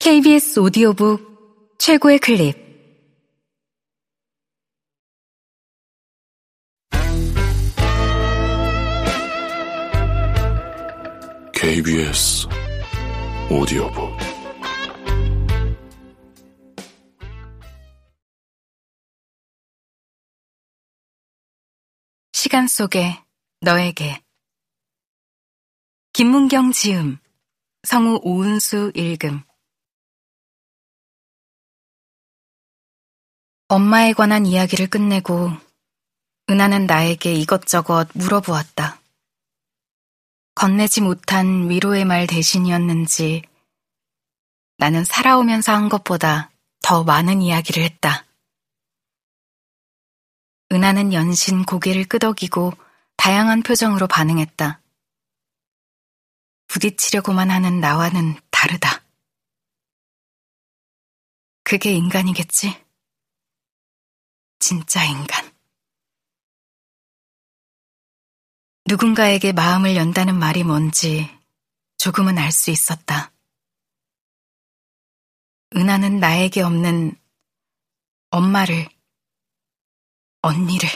KBS 오디오북 최고의 클립. KBS 오디오북. 시간 속에 너에게. 김문경 지음, 성우 오은수 읽음. 엄마에 관한 이야기를 끝내고 은하는 나에게 이것저것 물어보았다. 건네지 못한 위로의 말 대신이었는지 나는 살아오면서 한 것보다 더 많은 이야기를 했다. 은하는 연신 고개를 끄덕이고 다양한 표정으로 반응했다. 부딪히려고만 하는 나와는 다르다. 그게 인간이겠지? 진짜 인간. 누군가에게 마음을 연다는 말이 뭔지 조금은 알 수 있었다. 은하는 나에게 없는 엄마를, 언니를,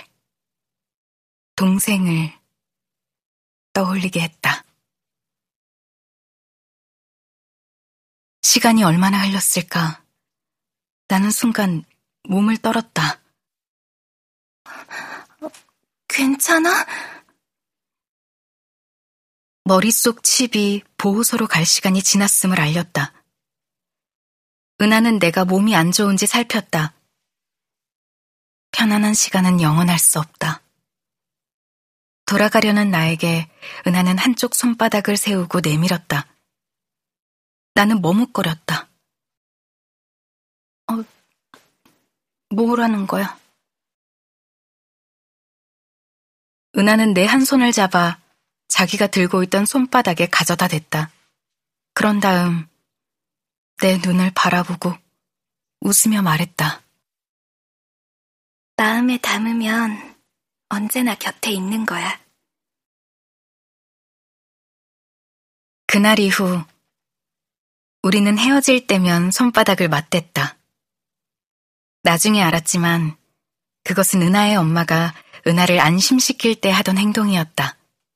동생을 떠올리게 했다. 시간이 얼마나 흘렀을까? 나는 순간 몸을 떨었다. 괜찮아? 머릿속 칩이 보호소로 갈 시간이 지났음을 알렸다. 은하는 내가 몸이 안 좋은지 살폈다. 편안한 시간은 영원할 수 없다. 돌아가려는 나에게 은하는 한쪽 손바닥을 세우고 내밀었다. 나는 머뭇거렸다. 뭐라는 거야? 은하는 내 한 손을 잡아 자기가 들고 있던 손바닥에 가져다 댔다. 그런 다음 내 눈을 바라보고 웃으며 말했다. 마음에 담으면 언제나 곁에 있는 거야. 그날 이후 우리는 헤어질 때면 손바닥을 맞댔다. 나중에 알았지만 그것은 은하의 엄마가 은하를 안심시킬 때 하던 행동이었다.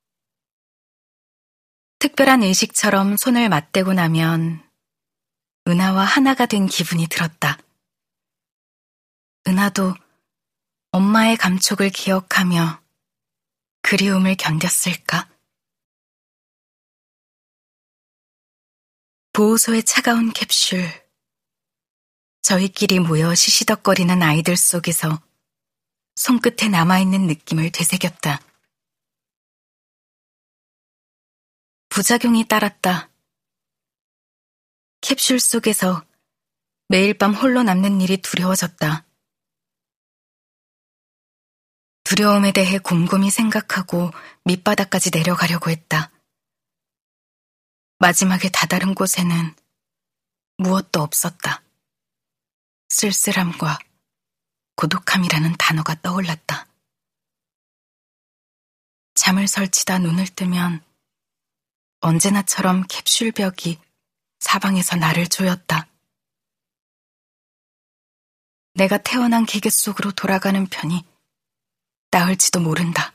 특별한 의식처럼 손을 맞대고 나면 은하와 하나가 된 기분이 들었다. 은하도 엄마의 감촉을 기억하며 그리움을 견뎠을까? 보호소의 차가운 캡슐, 저희끼리 모여 시시덕거리는 아이들 속에서 손끝에 남아있는 느낌을 되새겼다. 부작용이 따랐다. 캡슐 속에서 매일 밤 홀로 남는 일이 두려워졌다. 두려움에 대해 곰곰이 생각하고 밑바닥까지 내려가려고 했다. 마지막에 다다른 곳에는 무엇도 없었다. 쓸쓸함과 고독함이라는 단어가 떠올랐다. 잠을 설치다 눈을 뜨면 언제나처럼 캡슐 벽이 사방에서 나를 조였다. 내가 태어난 기계 속으로 돌아가는 편이 나을지도 모른다.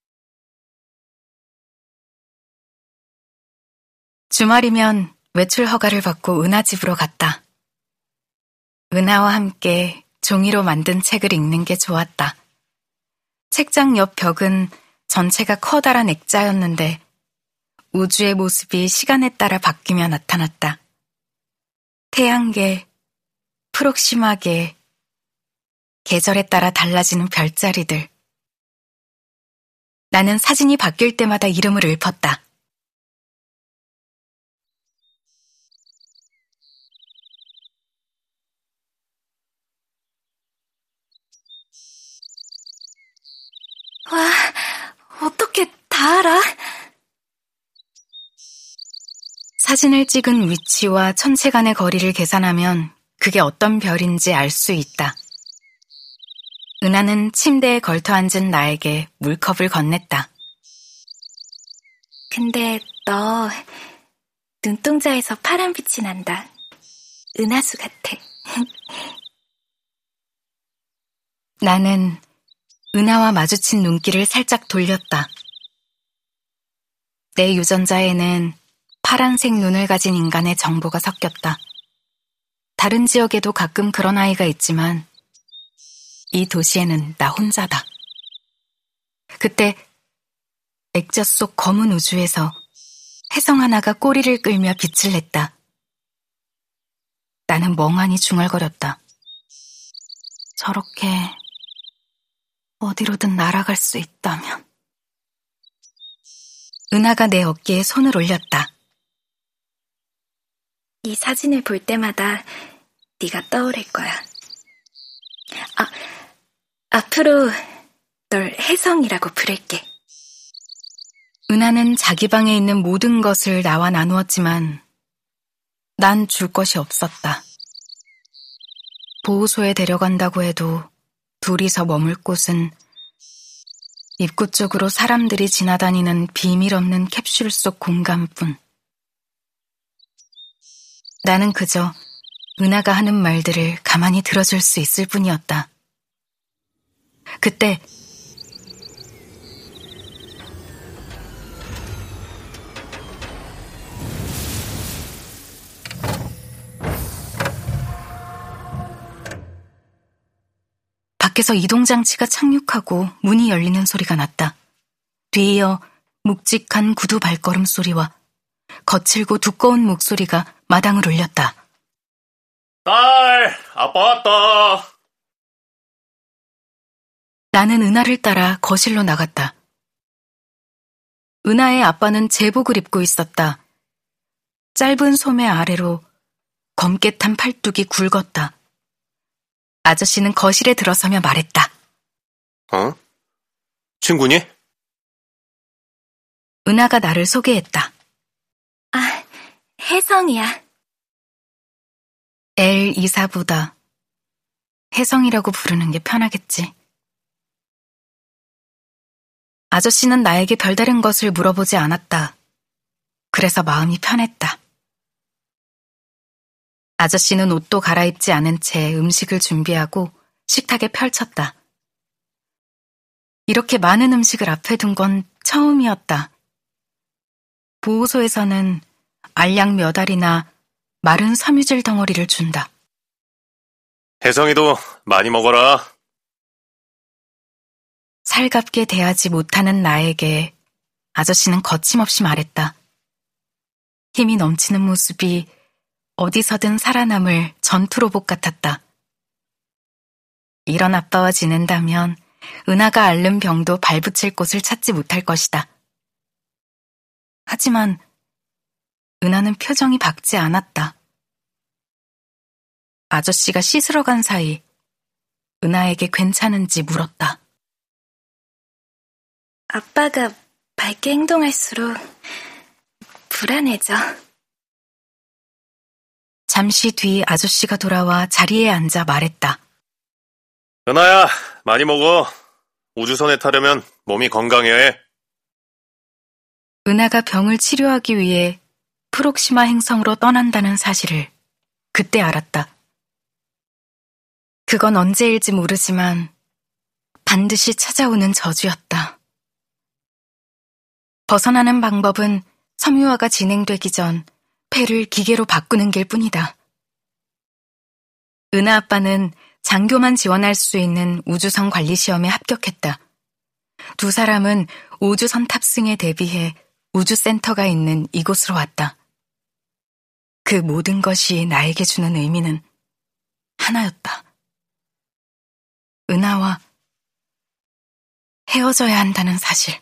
주말이면 외출 허가를 받고 은하 집으로 갔다. 은하와 함께 종이로 만든 책을 읽는 게 좋았다. 책장 옆 벽은 전체가 커다란 액자였는데 우주의 모습이 시간에 따라 바뀌며 나타났다. 태양계, 프록시마계, 계절에 따라 달라지는 별자리들. 나는 사진이 바뀔 때마다 이름을 읊었다. 와, 어떻게 다 알아? 사진을 찍은 위치와 천체 간의 거리를 계산하면 그게 어떤 별인지 알 수 있다. 은하는 침대에 걸터앉은 나에게 물컵을 건넸다. 근데 너 눈동자에서 파란 빛이 난다. 은하수 같아. 나는 은하와 마주친 눈길을 살짝 돌렸다. 내 유전자에는 파란색 눈을 가진 인간의 정보가 섞였다. 다른 지역에도 가끔 그런 아이가 있지만 이 도시에는 나 혼자다. 그때 액자 속 검은 우주에서 혜성 하나가 꼬리를 끌며 빛을 냈다. 나는 멍하니 중얼거렸다. 저렇게 어디로든 날아갈 수 있다면. 은하가 내 어깨에 손을 올렸다. 이 사진을 볼 때마다 네가 떠오를 거야. 앞으로 널 혜성이라고 부를게. 은하는 자기 방에 있는 모든 것을 나와 나누었지만 난 줄 것이 없었다. 보호소에 데려간다고 해도 둘이서 머물 곳은 입구 쪽으로 사람들이 지나다니는 비밀 없는 캡슐 속 공간뿐. 나는 그저 은하가 하는 말들을 가만히 들어줄 수 있을 뿐이었다. 그때 밖에서 이동장치가 착륙하고 문이 열리는 소리가 났다. 뒤이어 묵직한 구두 발걸음 소리와 거칠고 두꺼운 목소리가 마당을 울렸다. 딸, 아빠 왔다. 나는 은하를 따라 거실로 나갔다. 은하의 아빠는 제복을 입고 있었다. 짧은 소매 아래로 검게 탄 팔뚝이 굵었다. 아저씨는 거실에 들어서며 말했다. 친구니? 은하가 나를 소개했다. 혜성이야. 엘 이사보다 혜성이라고 부르는 게 편하겠지. 아저씨는 나에게 별다른 것을 물어보지 않았다. 그래서 마음이 편했다. 아저씨는 옷도 갈아입지 않은 채 음식을 준비하고 식탁에 펼쳤다. 이렇게 많은 음식을 앞에 둔 건 처음이었다. 보호소에서는 알약 몇 알이나 마른 섬유질 덩어리를 준다. 혜성이도 많이 먹어라. 살갑게 대하지 못하는 나에게 아저씨는 거침없이 말했다. 힘이 넘치는 모습이 어디서든 살아남을 전투 로봇 같았다. 이런 아빠와 지낸다면 은하가 앓는 병도 발붙일 곳을 찾지 못할 것이다. 하지만 은하는 표정이 밝지 않았다. 아저씨가 씻으러 간 사이 은하에게 괜찮은지 물었다. 아빠가 밝게 행동할수록 불안해져. 잠시 뒤 아저씨가 돌아와 자리에 앉아 말했다. 은하야, 많이 먹어. 우주선에 타려면 몸이 건강해야 해. 은하가 병을 치료하기 위해 프록시마 행성으로 떠난다는 사실을 그때 알았다. 그건 언제일지 모르지만 반드시 찾아오는 저주였다. 벗어나는 방법은 섬유화가 진행되기 전 폐를 기계로 바꾸는 길 뿐이다. 은하 아빠는 장교만 지원할 수 있는 우주선 관리 시험에 합격했다. 두 사람은 우주선 탑승에 대비해 우주센터가 있는 이곳으로 왔다. 그 모든 것이 나에게 주는 의미는 하나였다. 은하와 헤어져야 한다는 사실.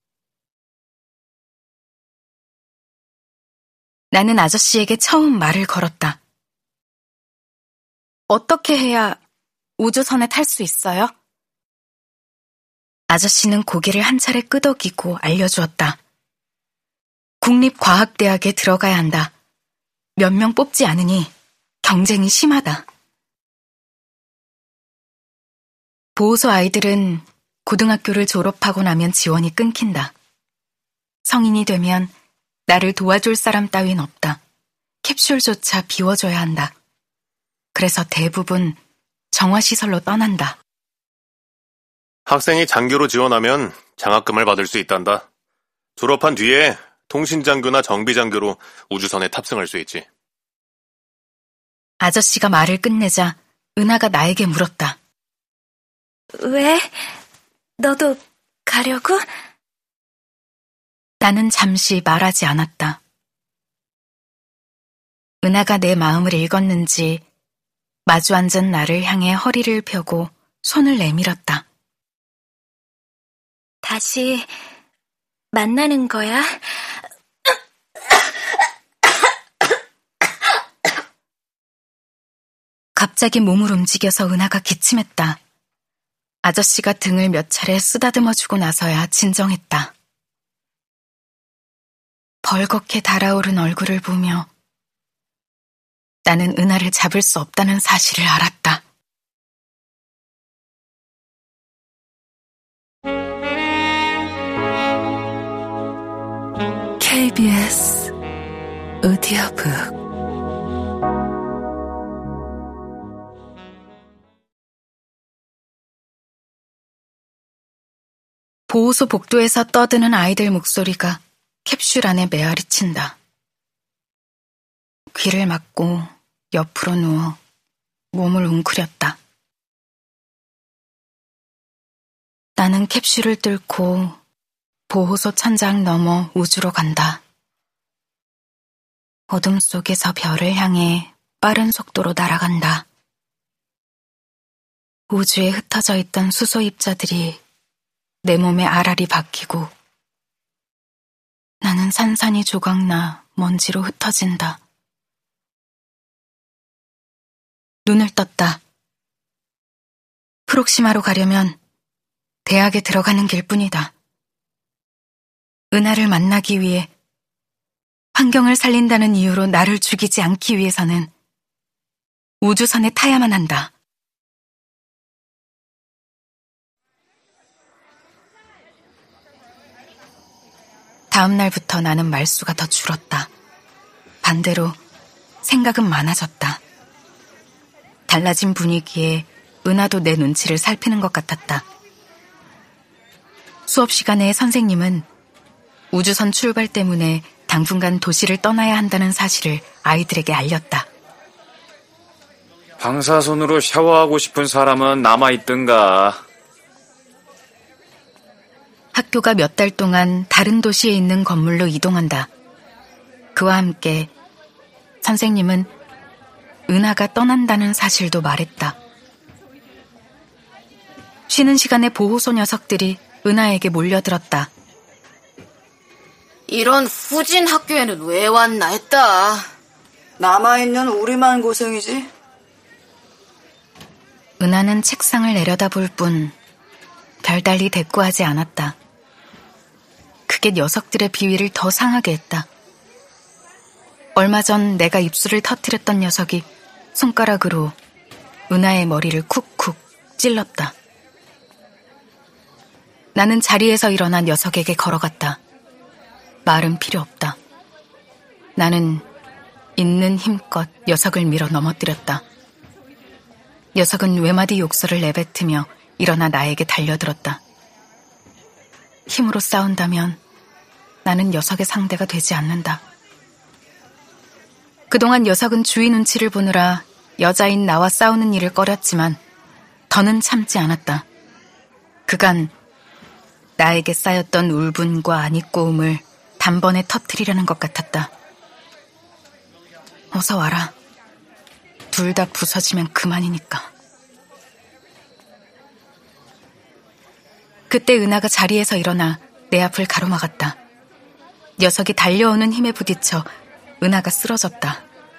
나는 아저씨에게 처음 말을 걸었다. 어떻게 해야 우주선에 탈 수 있어요? 아저씨는 고개를 한 차례 끄덕이고 알려주었다. 국립과학대학에 들어가야 한다. 몇 명 뽑지 않으니 경쟁이 심하다. 보호소 아이들은 고등학교를 졸업하고 나면 지원이 끊긴다. 성인이 되면 나를 도와줄 사람 따윈 없다. 캡슐조차 비워줘야 한다. 그래서 대부분 정화시설로 떠난다. 학생이 장교로 지원하면 장학금을 받을 수 있단다. 졸업한 뒤에 통신장교나 정비장교로 우주선에 탑승할 수 있지. 아저씨가 말을 끝내자 은하가 나에게 물었다. 왜? 너도 가려고? 나는 잠시 말하지 않았다. 은하가 내 마음을 읽었는지 마주 앉은 나를 향해 허리를 펴고 손을 내밀었다. 다시 만나는 거야? 갑자기 몸을 움직여서 은하가 기침했다. 아저씨가 등을 몇 차례 쓰다듬어주고 나서야 진정했다. 벌겋게 달아오른 얼굴을 보며 나는 은하를 잡을 수 없다는 사실을 알았다. KBS 오디오북 보호소 복도에서 떠드는 아이들 목소리가 캡슐 안에 메아리친다. 귀를 막고 옆으로 누워 몸을 웅크렸다. 나는 캡슐을 뚫고 보호소 천장 너머 우주로 간다. 어둠 속에서 별을 향해 빠른 속도로 날아간다. 우주에 흩어져 있던 수소 입자들이 내 몸에 알알이 박히고 나는 산산이 조각나 먼지로 흩어진다. 눈을 떴다. 프록시마로 가려면 대학에 들어가는 길뿐이다. 은하를 만나기 위해 환경을 살린다는 이유로 나를 죽이지 않기 위해서는 우주선에 타야만 한다. 다음 날부터 나는 말수가 더 줄었다. 반대로 생각은 많아졌다. 달라진 분위기에 은하도 내 눈치를 살피는 것 같았다. 수업 시간에 선생님은 우주선 출발 때문에 당분간 도시를 떠나야 한다는 사실을 아이들에게 알렸다. 방사선으로 샤워하고 싶은 사람은 남아있든가. 학교가 몇 달 동안 다른 도시에 있는 건물로 이동한다. 그와 함께 선생님은 은하가 떠난다는 사실도 말했다. 쉬는 시간에 보호소 녀석들이 은하에게 몰려들었다. 이런 후진 학교에는 왜 왔나 했다. 남아있는 우리만 고생이지. 은하는 책상을 내려다볼 뿐 별달리 대꾸하지 않았다. 그게 녀석들의 비위를 더 상하게 했다. 얼마 전 내가 입술을 터뜨렸던 녀석이 손가락으로 은하의 머리를 쿡쿡 찔렀다. 나는 자리에서 일어나 녀석에게 걸어갔다. 말은 필요 없다. 나는 있는 힘껏 녀석을 밀어 넘어뜨렸다. 녀석은 외마디 욕설을 내뱉으며 일어나 나에게 달려들었다. 힘으로 싸운다면 나는 녀석의 상대가 되지 않는다. 그동안 녀석은 주위 눈치를 보느라 여자인 나와 싸우는 일을 꺼렸지만 더는 참지 않았다. 그간 나에게 쌓였던 울분과 안입고움을 단번에 터뜨리려는 것 같았다. 어서 와라. 둘 다 부서지면 그만이니까. 그때 은하가 자리에서 일어나 내 앞을 가로막았다. 녀석이 달려오는 힘에 부딪혀 은하가 쓰러졌다.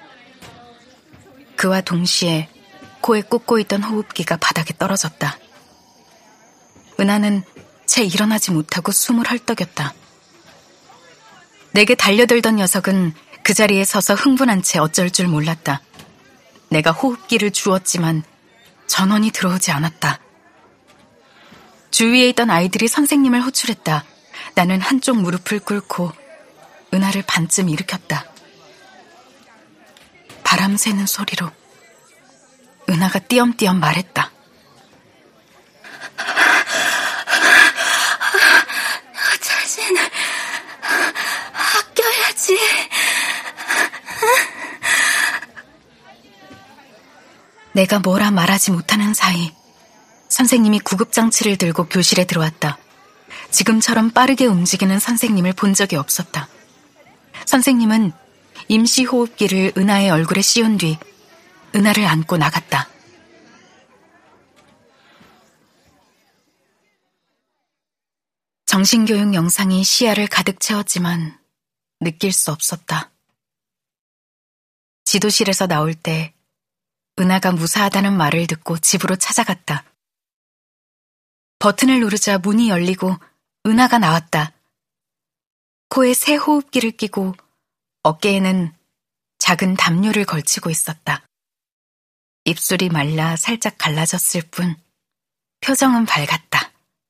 그와 동시에 코에 꽂고 있던 호흡기가 바닥에 떨어졌다. 은하는 채 일어나지 못하고 숨을 헐떡였다. 내게 달려들던 녀석은 그 자리에 서서 흥분한 채 어쩔 줄 몰랐다. 내가 호흡기를 주었지만 전원이 들어오지 않았다. 주위에 있던 아이들이 선생님을 호출했다. 나는 한쪽 무릎을 꿇고 은하를 반쯤 일으켰다. 바람 새는 소리로 은하가 띄엄띄엄 말했다. 자신을 아껴야지. 내가 뭐라 말하지 못하는 사이 선생님이 구급장치를 들고 교실에 들어왔다. 지금처럼 빠르게 움직이는 선생님을 본 적이 없었다. 선생님은 임시호흡기를 은하의 얼굴에 씌운 뒤 은하를 안고 나갔다. 정신교육 영상이 시야를 가득 채웠지만 느낄 수 없었다. 지도실에서 나올 때 은하가 무사하다는 말을 듣고 집으로 찾아갔다. 버튼을 누르자 문이 열리고 은하가 나왔다. 코에 새 호흡기를 끼고 어깨에는 작은 담요를 걸치고 있었다. 입술이 말라 살짝 갈라졌을 뿐 표정은 밝았다.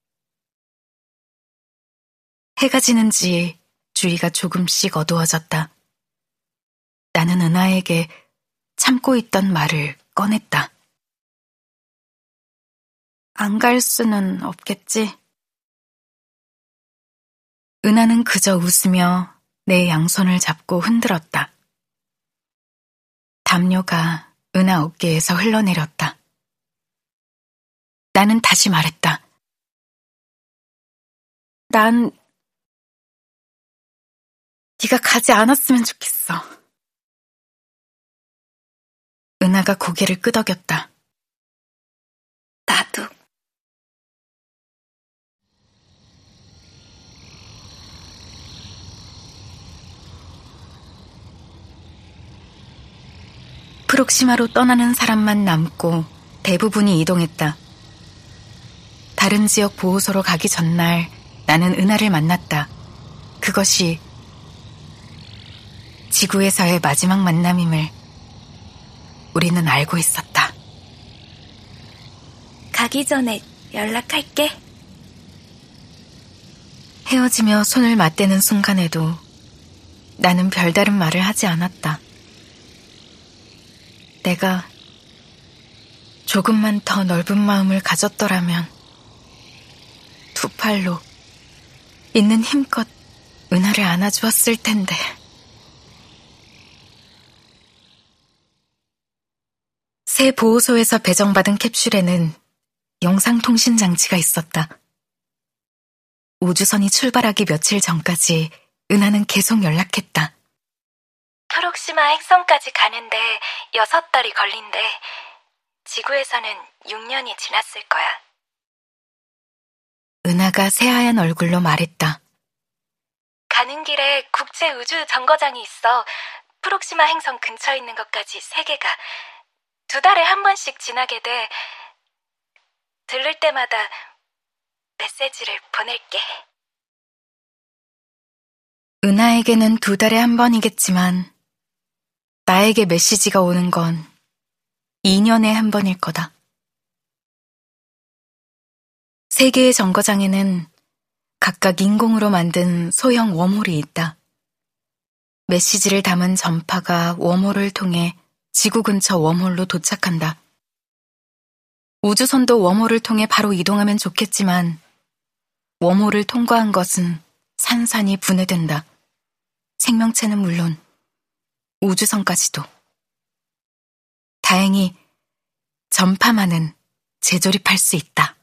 해가 지는지 주위가 조금씩 어두워졌다. 나는 은하에게 참고 있던 말을 꺼냈다. 안 갈 수는 없겠지? 은하는 그저 웃으며 내 양손을 잡고 흔들었다. 담요가 은하 어깨에서 흘러내렸다. 나는 다시 말했다. 난 네가 가지 않았으면 좋겠어. 은하가 고개를 끄덕였다. 나도. 프록시마로 떠나는 사람만 남고 대부분이 이동했다. 다른 지역 보호소로 가기 전날 나는 은하를 만났다. 그것이 지구에서의 마지막 만남임을 우리는 알고 있었다. 가기 전에 연락할게. 헤어지며 손을 맞대는 순간에도 나는 별다른 말을 하지 않았다. 내가 조금만 더 넓은 마음을 가졌더라면 두 팔로 있는 힘껏 은하를 안아주었을 텐데. 새 보호소에서 배정받은 캡슐에는 영상통신 장치가 있었다. 우주선이 출발하기 며칠 전까지 은하는 계속 연락했다. 프록시마 행성까지 가는데 6달이 걸린대. 지구에서는 6년이 지났을 거야. 은하가 새하얀 얼굴로 말했다. 가는 길에 국제 우주 정거장이 있어. 프록시마 행성 근처에 있는 것까지 3개가 2달에 한 번씩 지나게 돼. 들를 때마다 메시지를 보낼게. 은하에게는 2달에 한 번이겠지만 나에게 메시지가 오는 건 2년에 한 번일 거다. 3개의 정거장에는 각각 인공으로 만든 소형 웜홀이 있다. 메시지를 담은 전파가 웜홀을 통해 지구 근처 웜홀로 도착한다. 우주선도 웜홀을 통해 바로 이동하면 좋겠지만 웜홀을 통과한 것은 산산이 분해된다. 생명체는 물론 우주선까지도. 다행히 전파만은 재조립할 수 있다.